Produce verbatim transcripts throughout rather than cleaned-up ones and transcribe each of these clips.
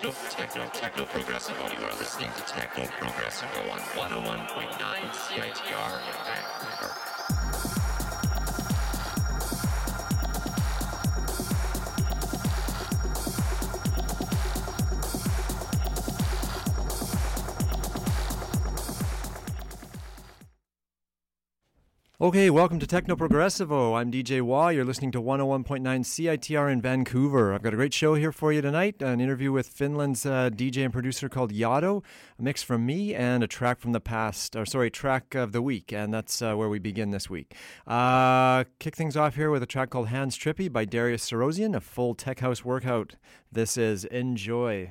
techno, techno, techno progressive. You are listening to Techno Progressive on one oh one point nine C I T R in Vancouver. Okay, welcome to Techno Progressivo. I'm D J Wah. You're listening to one oh one point nine C I T R in Vancouver. I've got a great show here for you tonight. An interview with Finland's uh, D J and producer called Yado, a mix from me, and a track from the past, or sorry, track of the week, and that's uh, where we begin this week. Uh, kick things off here with a track called Hands Trippy by Darius Syrossian, a full tech house workout. This is Enjoy.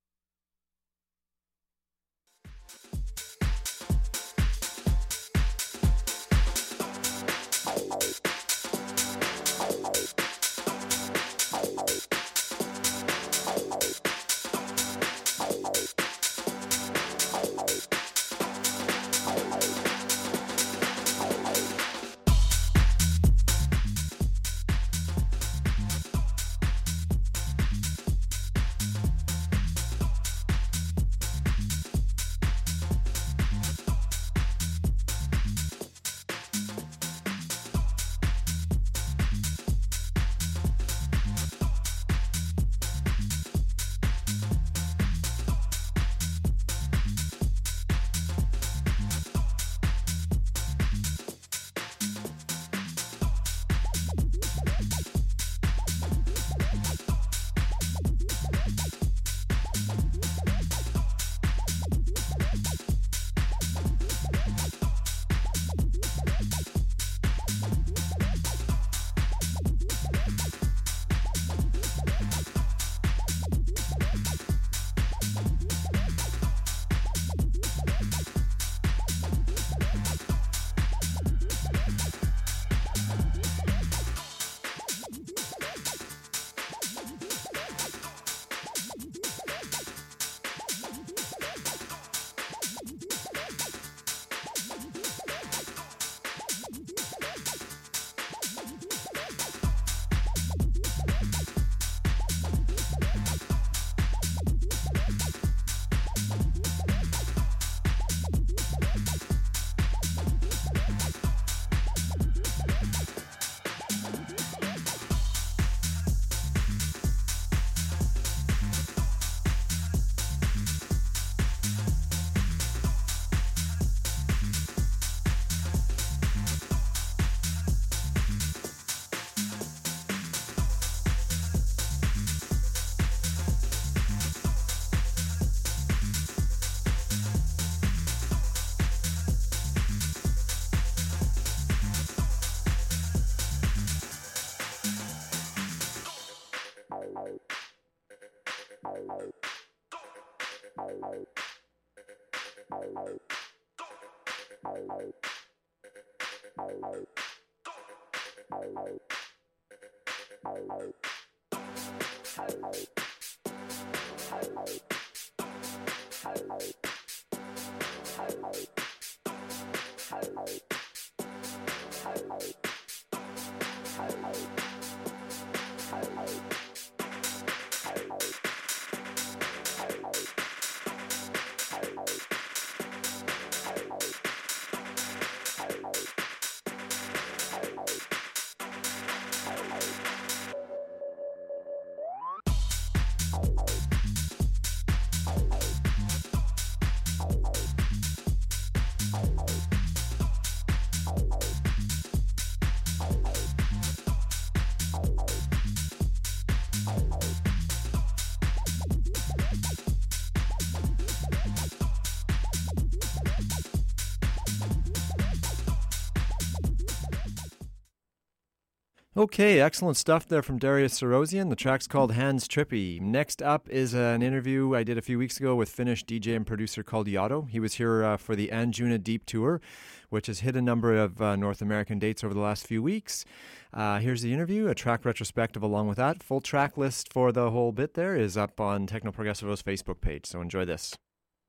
Okay, excellent stuff there from Darius Syrossian. The track's called Hands Trippy. Next up is an interview I did a few weeks ago with Finnish D J and producer called Yado. He was here uh, for the Anjuna Deep Tour, which has hit a number of uh, North American dates over the last few weeks. Uh, here's the interview, a track retrospective along with that. Full track list for the whole bit there is up on Techno Progressivo's Facebook page, so enjoy this.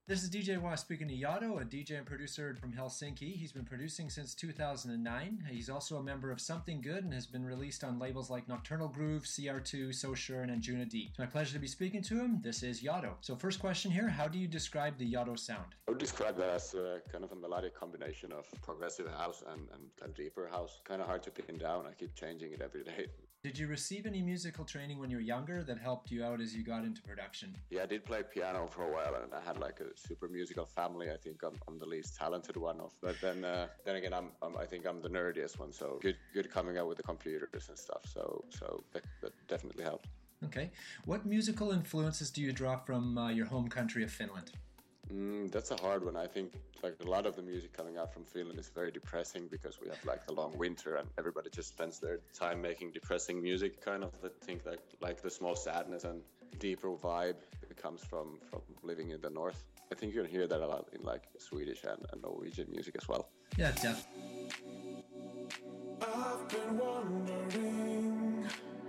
This is D J Wah speaking to Yado, a D J and producer from Helsinki. He's been producing since two thousand nine. He's also a member of Something Good and has been released on labels like Nocturnal Groove, C R two, Soshurn, and Juna Deep. It's my pleasure to be speaking to him. This is Yado. So first question here, how do you describe the Yado sound? I would describe that as a, kind of a melodic combination of progressive house and, and kind of deeper house. Kind of hard to pin down. I keep changing it every day. Did you receive any musical training when you were younger that helped you out as you got into production? Yeah, I did play piano for a while, and I had like a super musical family. I think I'm, I'm the least talented one of, but then uh, then again, I'm, I'm I think I'm the nerdiest one. So good good coming up with the computers and stuff. So so that, that definitely helped. Okay, what musical influences do you draw from uh, your home country of Finland? Mm, that's a hard one. I think like a lot of the music coming out from Finland is very depressing because we have like the long winter and everybody just spends their time making depressing music. Kind of I think that like the small sadness and deeper vibe that comes from, from living in the north. I think you can hear that a lot in like Swedish and, and Norwegian music as well. Yeah, definitely. I've been wondering,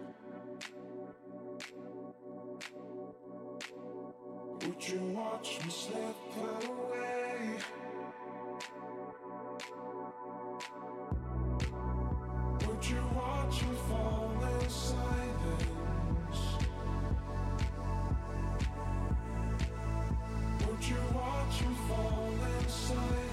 would you watch me slip away? Would you watch me fall in silence? Would you watch me fall in silence?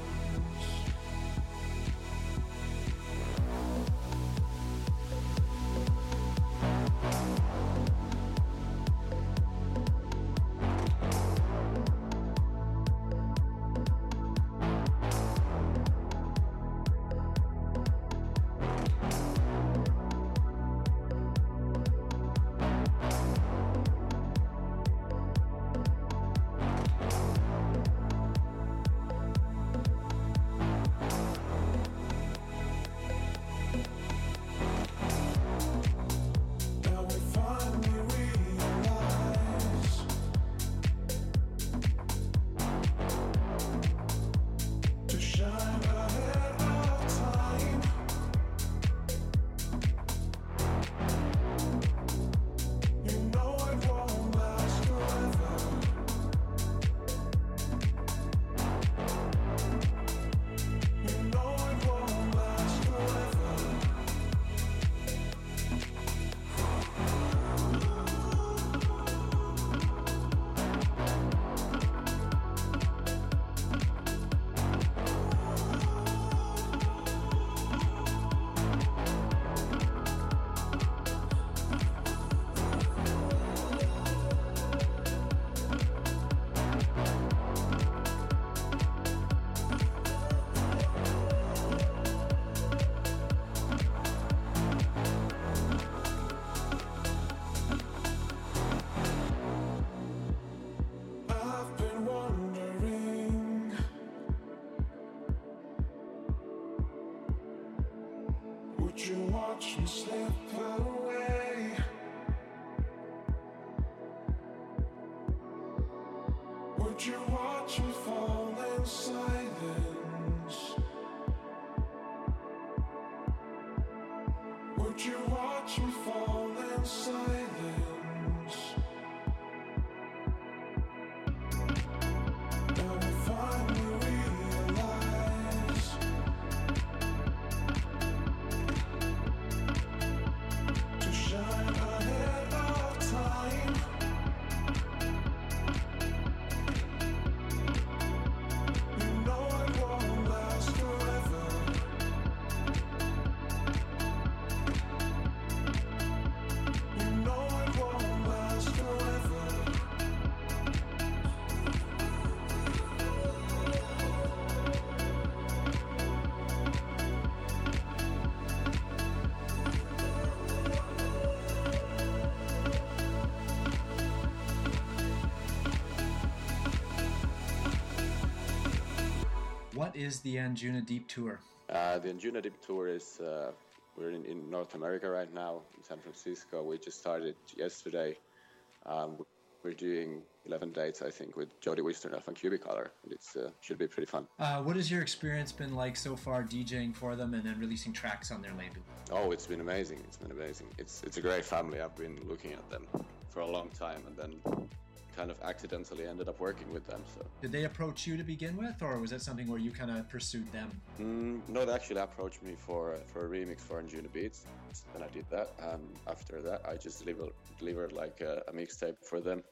What is the Anjuna Deep Tour? Uh, the Anjuna Deep Tour is, uh, we're in, in North America right now, in San Francisco. We just started yesterday. Um, we're doing eleven dates, I think, with Jody Wisternoff and Cubicolor, and it uh, should be pretty fun. Uh, what has your experience been like so far DJing for them and then releasing tracks on their label? Oh, it's been amazing. It's been amazing. It's it's a great family. I've been looking at them for a long time, and then kind of accidentally ended up working with them. So did they approach you to begin with, or was it something where you kind of pursued them? Mm, no, they actually approached me for for a remix for Anjunabeats, and I did that. And after that, I just delivered delivered like a, a mixtape for them.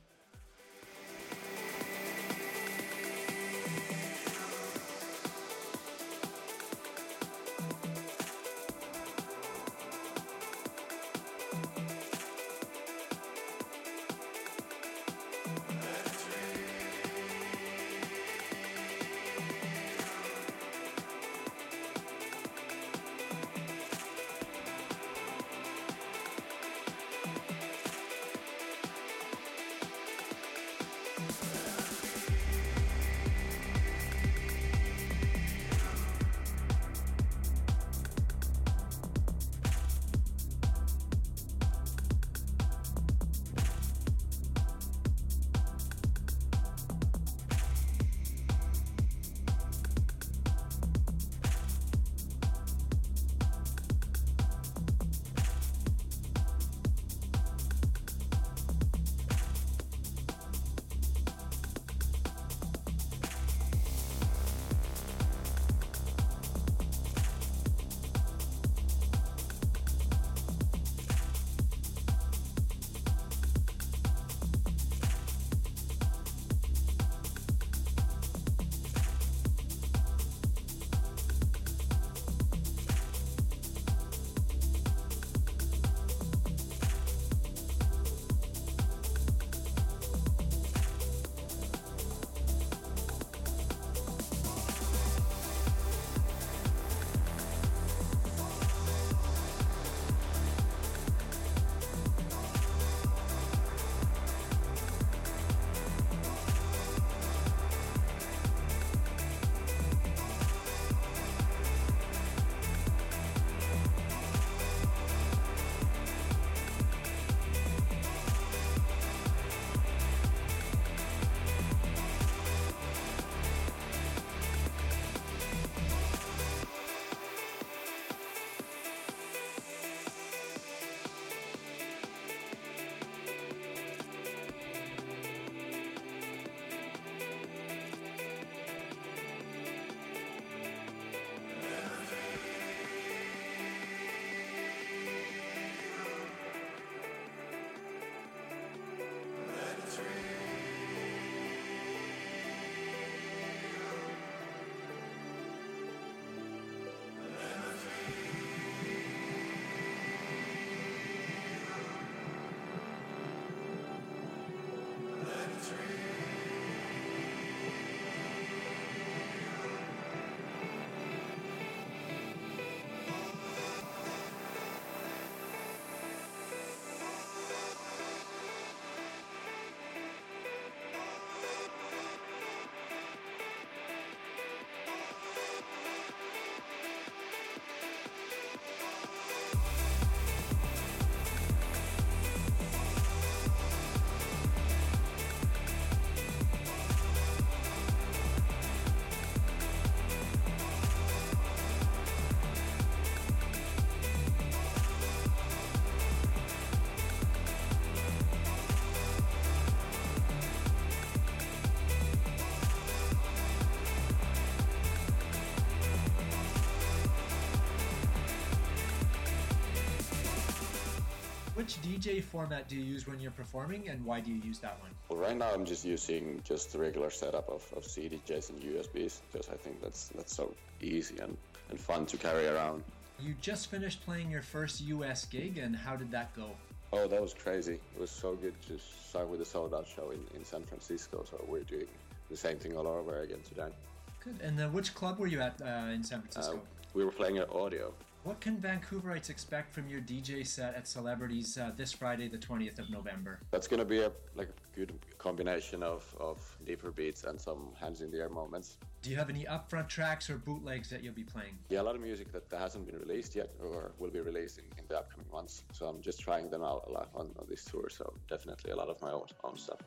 Which D J format do you use when you're performing, and why do you use that one? Well, right now I'm just using just the regular setup of, of C D Js and U S Bs, because I think that's that's so easy and, and fun to carry around. You just finished playing your first U S gig, and how did that go? Oh, that was crazy. It was so good to start with a sold-out show in, in San Francisco, so we're doing the same thing all over again today. Good. And uh, which club were you at uh, in San Francisco? Uh, we were playing at Audio. What can Vancouverites expect from your D J set at Celebrities uh, this Friday, the twentieth of November? That's going to be a like a good combination of, of deeper beats and some hands in the air moments. Do you have any upfront tracks or bootlegs that you'll be playing? Yeah, a lot of music that, that hasn't been released yet or will be released in, in the upcoming months. So I'm just trying them out a lot on, on this tour. So definitely a lot of my own, own stuff.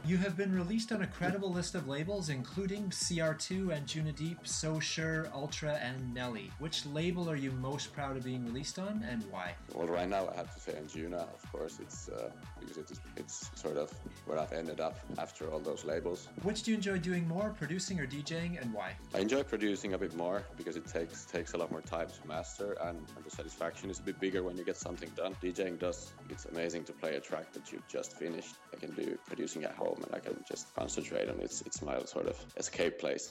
You have been released on a credible list of labels including C R two, Anjunadeep, So Sure, Ultra, and Nelly. Which label are you most proud of being released on, and why? Well, right now I have to say Anjuna, of course. It's uh, because it's, it's sort of where I've ended up after all those labels. Which do you enjoy doing more, producing or DJing, and why? I enjoy producing a bit more because it takes takes a lot more time to master, and, and the satisfaction is a bit bigger when you get something done. DJing does, it's amazing to play a track that you've just finished. I can do producing at home and I can just concentrate on it. It's, it's my sort of escape place.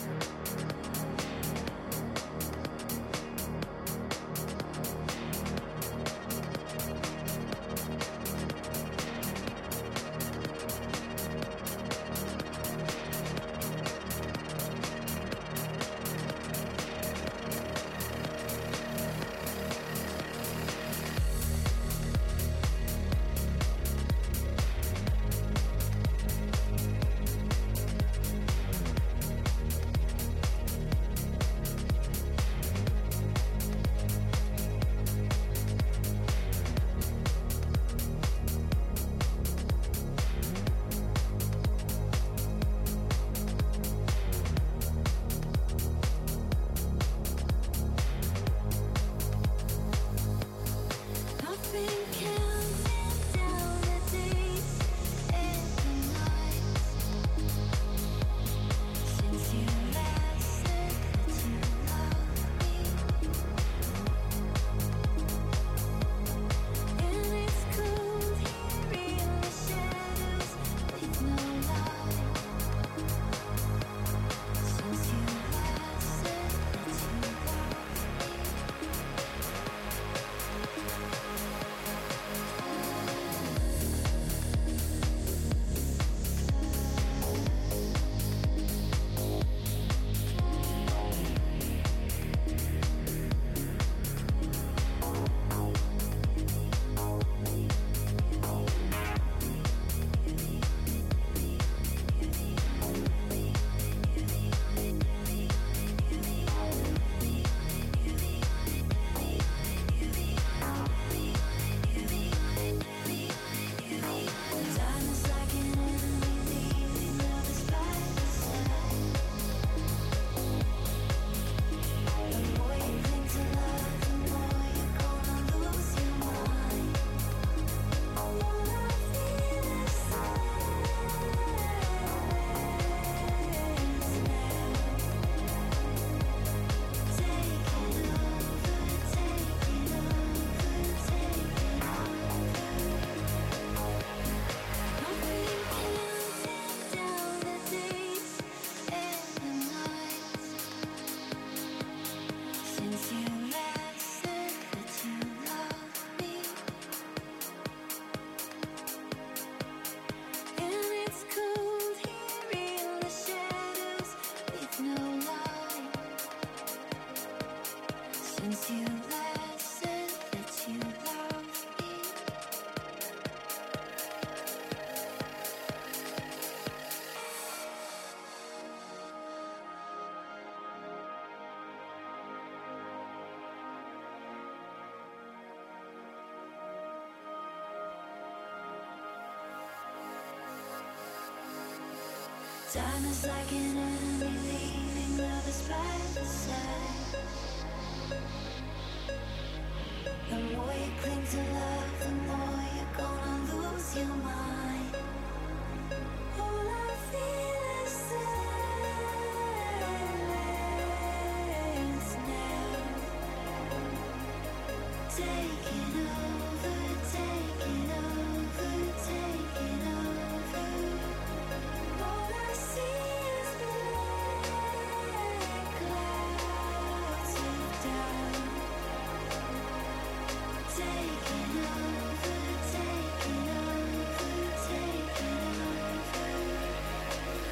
Time is like an enemy leaving lovers by the side. The more you cling to love, the more you're gonna lose your mind. All I feel is silence now, taking over, taking over, taking over. All I see is black clouds of doubt, taking over, taking over, taking over.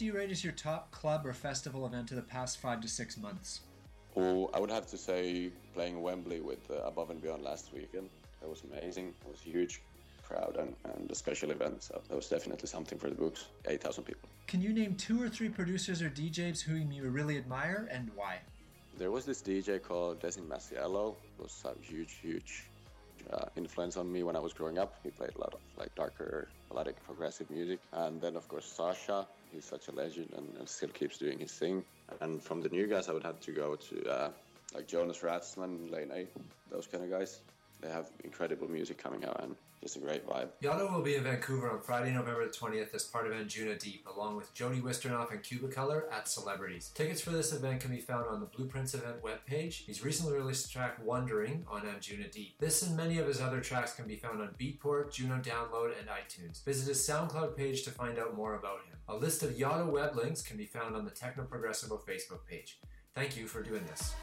do you rate as your top club or festival event of the past five to six months? Oh, I would have to say playing Wembley with uh, Above and Beyond last weekend. That was amazing. It was a huge crowd and, and a special event, so that was definitely something for the books. eight thousand people. Can you name two or three producers or D Js whom you really admire and why? There was this D J called Desin Masiello. It was a huge, huge uh, influence on me when I was growing up. He played a lot of like darker, melodic, progressive music. And then of course Sasha, he's such a legend and, and still keeps doing his thing. And from the new guys, I would have to go to uh, like Jonas Ratzman, Lane A, those kind of guys. They have incredible music coming out and just a great vibe. Yotto will be in Vancouver on Friday, November the twentieth as part of Anjuna Deep, along with Jody Wisternoff and Cubicolor at Celebrities. Tickets for this event can be found on the Blueprints event webpage. He's recently released the track Wondering on Anjuna Deep. This and many of his other tracks can be found on Beatport, Juno Download, and iTunes. Visit his SoundCloud page to find out more about him. A list of Yotto web links can be found on the Techno Progressivo Facebook page. Thank you for doing this.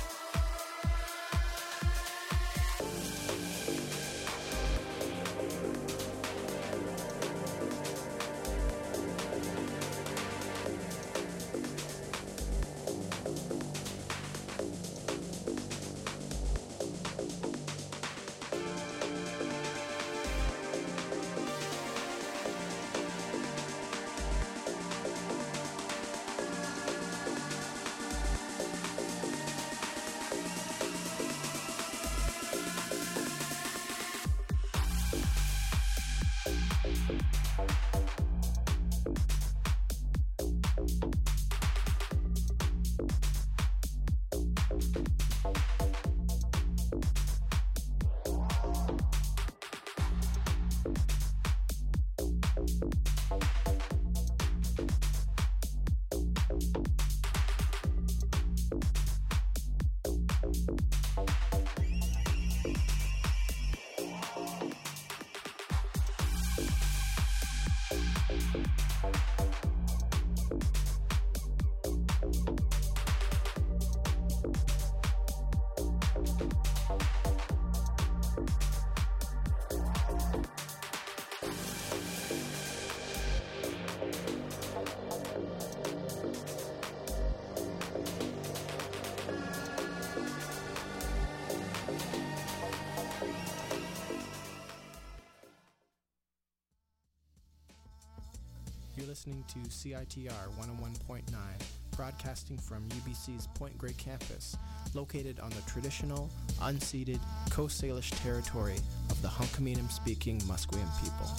You're listening to C I T R one oh one point nine, broadcasting from U B C's Point Grey campus, located on the traditional, unceded Coast Salish territory of the Hunkaminam-speaking Musqueam people.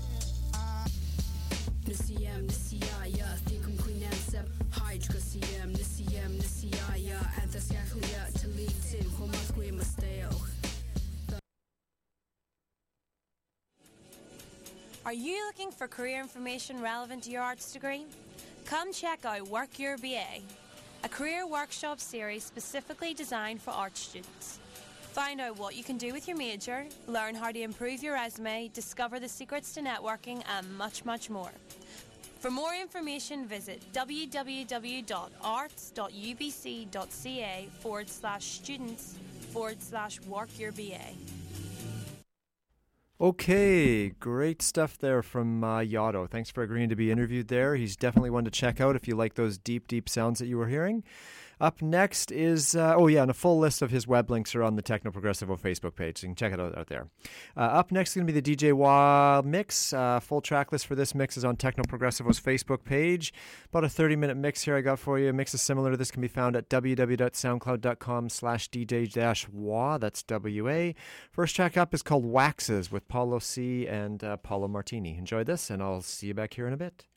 Are you looking for career information relevant to your arts degree? Come check out Work Your B A, a career workshop series specifically designed for arts students. Find out what you can do with your major, learn how to improve your resume, discover the secrets to networking, and much, much more. For more information, visit www.arts.ubc.ca forward slash students forward slash work your B A. Okay, great stuff there from uh, Yotto. Thanks for agreeing to be interviewed there. He's definitely one to check out if you like those deep, deep sounds that you were hearing. Up next is, uh, oh yeah, and a full list of his web links are on the Techno Progressivo Facebook page, so you can check it out, out there. Uh, up next is going to be the D J Wah mix. Uh, full track list for this mix is on Techno Progressivo's Facebook page. About a thirty-minute mix here I got for you. Mixes similar to this can be found at www.soundcloud.com slash DJ-Wah. That's W A. First track up is called Waxes with Paulo C. and uh, Paulo Martini. Enjoy this, and I'll see you back here in a bit.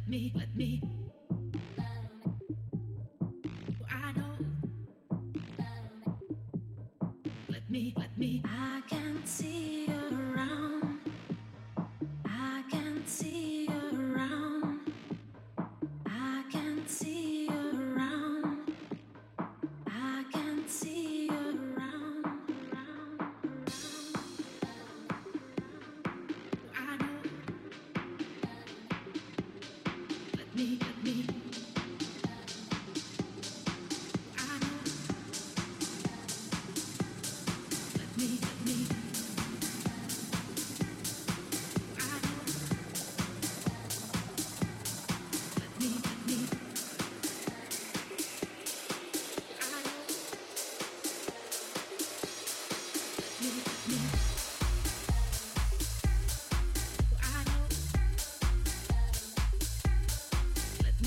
me, let me. I know. Let me, let me. I can see you around. I can see you around. I can see you around. I can see you around, around, around. I know. Let me, let me. I know. Let me, let me. I know. Let me, let me. I know. Let me, let me. I know. Let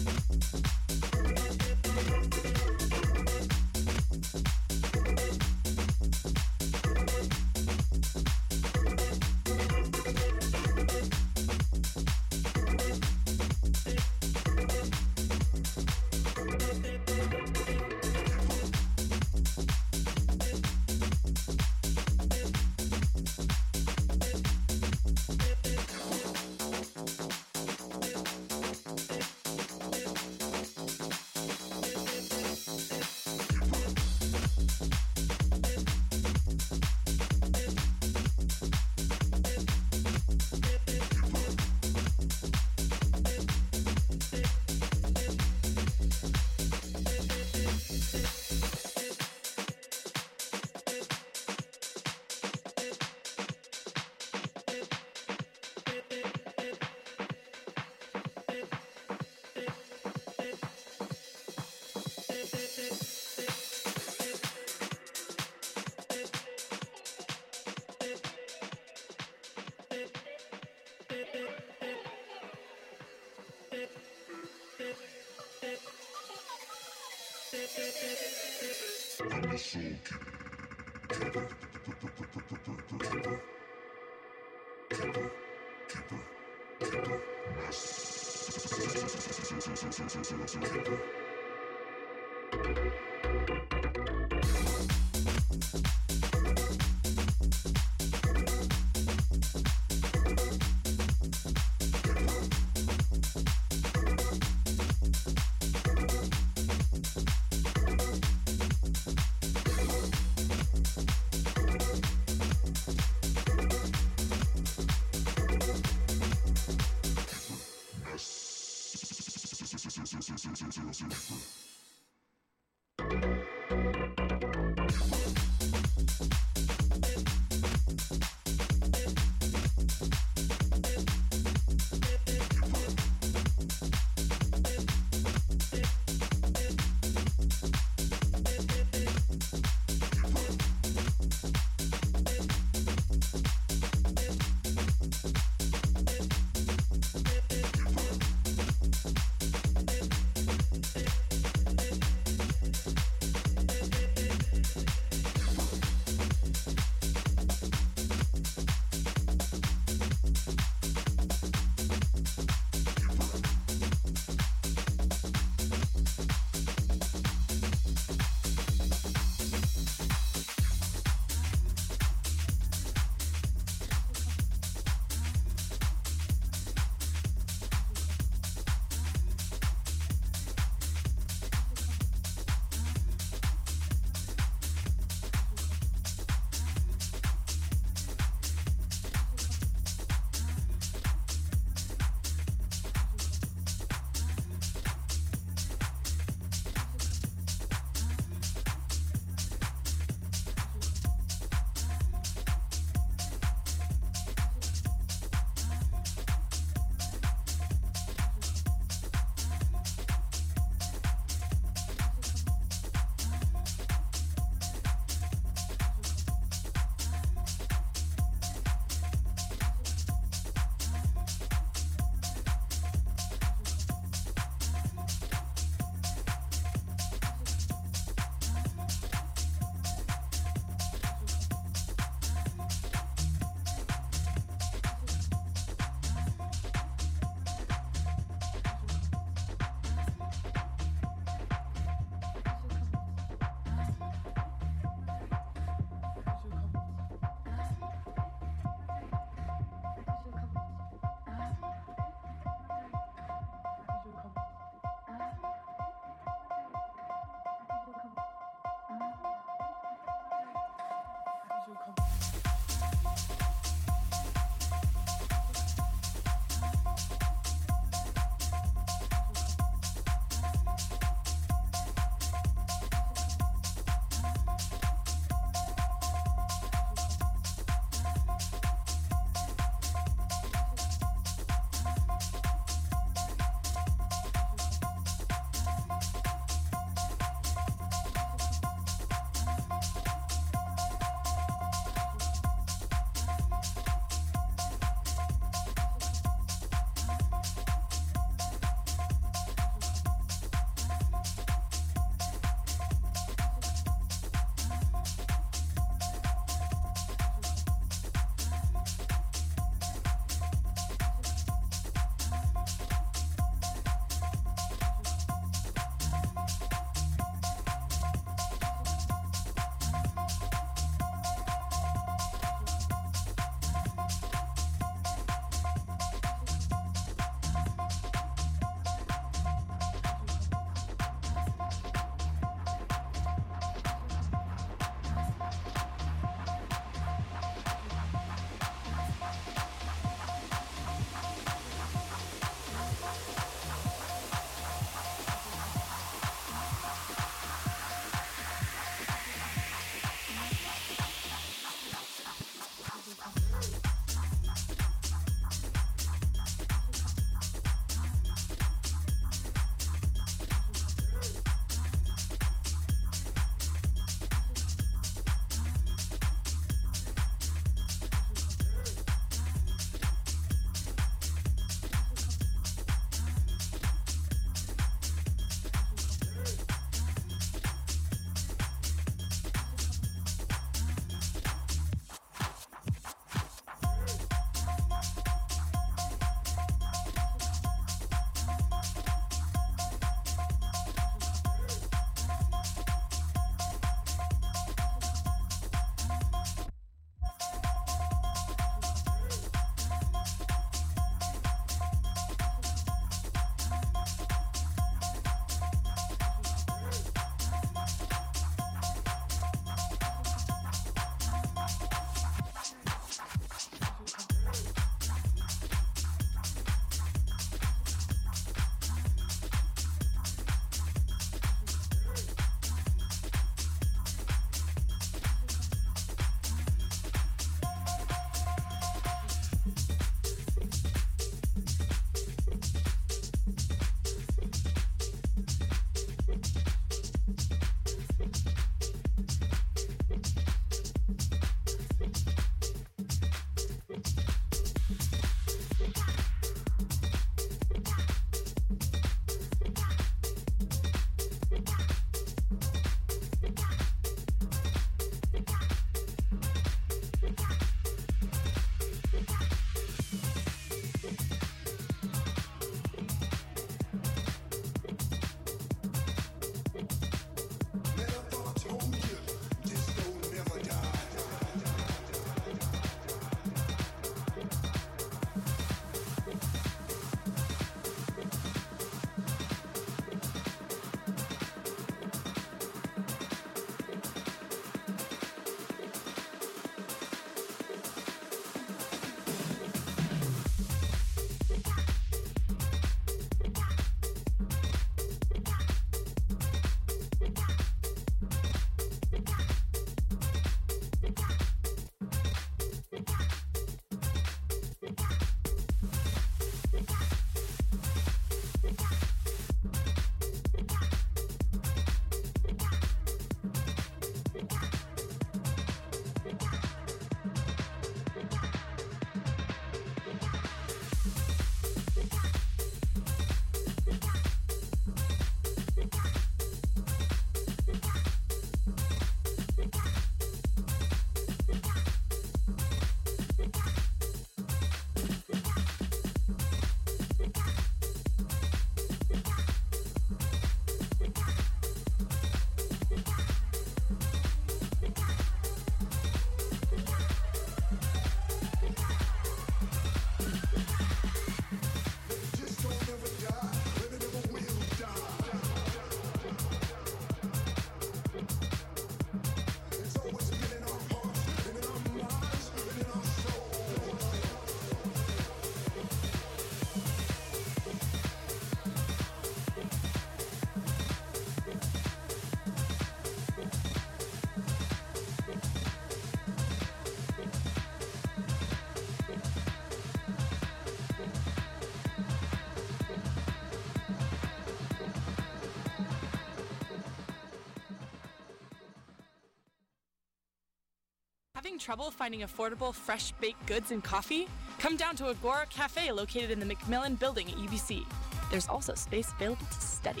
Having trouble finding affordable, fresh baked goods and coffee? Come down to Agora Cafe located in the McMillan Building at U B C. There's also space available to study.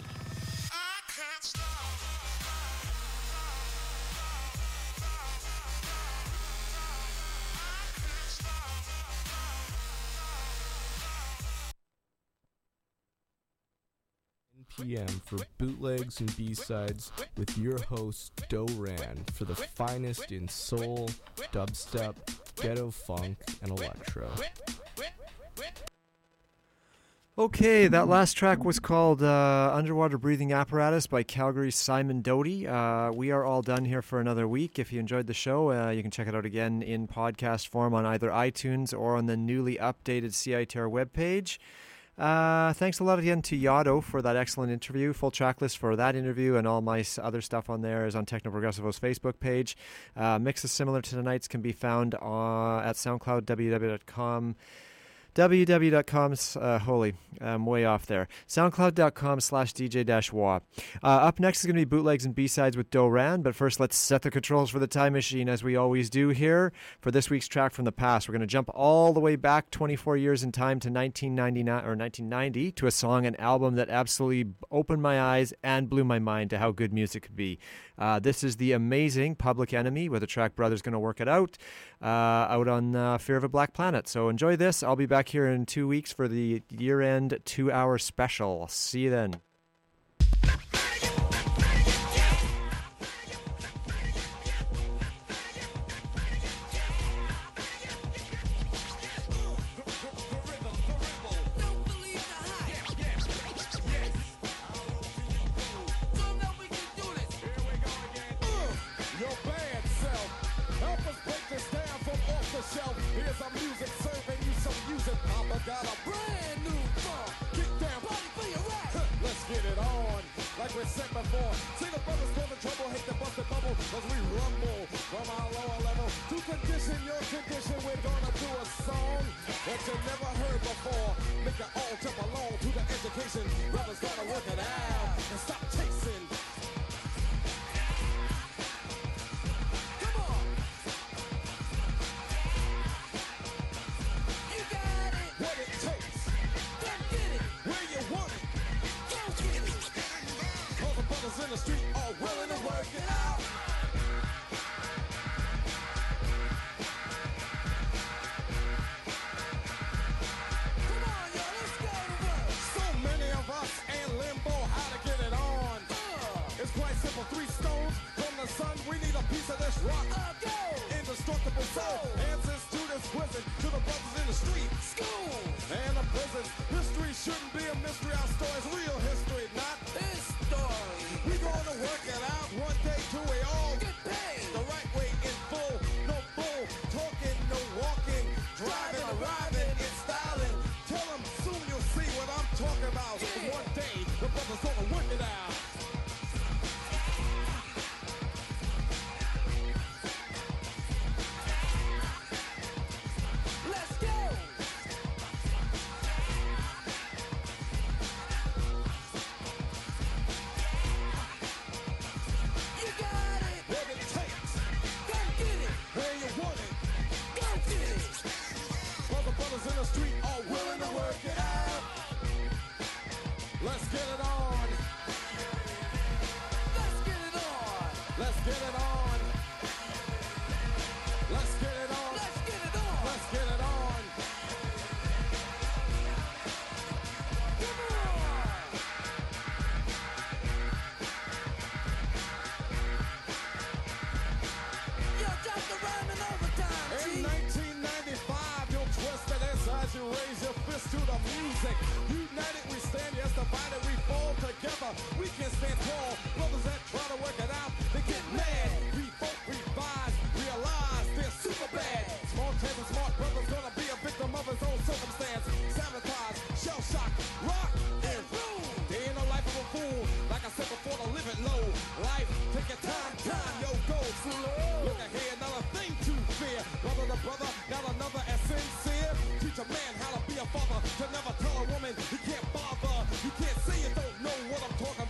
P M for bootlegs and B-sides with your host Doran for the finest in soul, dubstep, ghetto funk, and electro. Okay, that last track was called uh, Underwater Breathing Apparatus by Calgary's Simon Doty. Uh, we are all done here for another week. If you enjoyed the show, uh, you can check it out again in podcast form on either iTunes or on the newly updated C I T R webpage. Uh, thanks a lot again to Yado for that excellent interview. Full track list for that interview and all my other stuff on there is on Techno Progressivo's Facebook page. Uh, mixes similar to tonight's can be found uh, at SoundCloud, w w w dot com. w w w dot com, uh, holy, I'm way off there. SoundCloud dot com slash D J dash W A. Uh, up next is going to be bootlegs and B-sides with Doran, but first let's set the controls for the time machine as we always do here. For this week's track from the past, we're going to jump all the way back twenty-four years in time to nineteen ninety-nine or nineteen ninety to a song and album that absolutely opened my eyes and blew my mind to how good music could be. Uh, this is the amazing Public Enemy with the track Brother's Gonna Work It Out, uh, out on uh, Fear of a Black Planet. So enjoy this. I'll be back here in two weeks for the year-end two-hour special. See you then. Here's our music serving you some music. Papa got a brand new song. Kick down, party for your rap. Let's get it on, like we said before. See the brothers causing trouble, hate the busted bubble, cause we rumble from our lower level. To condition your condition, we're gonna do a song that you never heard before. Make it all jump along to the education. Brothers gotta work it out and stop chasing. In the street, all willing to work it out. Come on, yo, let's go to work. So many of us in limbo, how to get it on. Uh, it's quite simple, three stones from the sun. We need a piece of this rock. Uh, go. Indestructible soul. Answers to this quizzing, to the brothers in the street. School and the prisons. History shouldn't be a mystery. Our story's real history, not this story. We gonna work it out one day till we all get paid the right way in full. No bull talking, no walking, driving, arriving, and styling. Tell them soon you'll see what I'm talking about. Yeah. One day the brothers gonna work it out. Let's go. In the street, all willing to work it out. Let's get it on. Let's get it on. Let's get it on. Let's get it on. Let's get it on. Let's get it on. Come on. Yo, drop the rhyme in overtime. In nineteen ninety-five, you'll twist it as you raise your fist to the music. United we stand, yes, divided we fall together. We can stand tall. Brothers that try to work it out, they get mad. Revolt, revise, realize they're super bad. Small chance and smart brothers gonna be a victim of his own circumstance. Sabotage, shell shock, rock, and boom. They ain't no life of a fool. Like I said before, to live it low. Life, take your time, time, yo, go slow. Look ahead, not a thing to fear. Brother to brother, not another as sincere. Teach a man how to be a father, to never tell a woman he can't bother. You can't say you don't know what I'm talking about.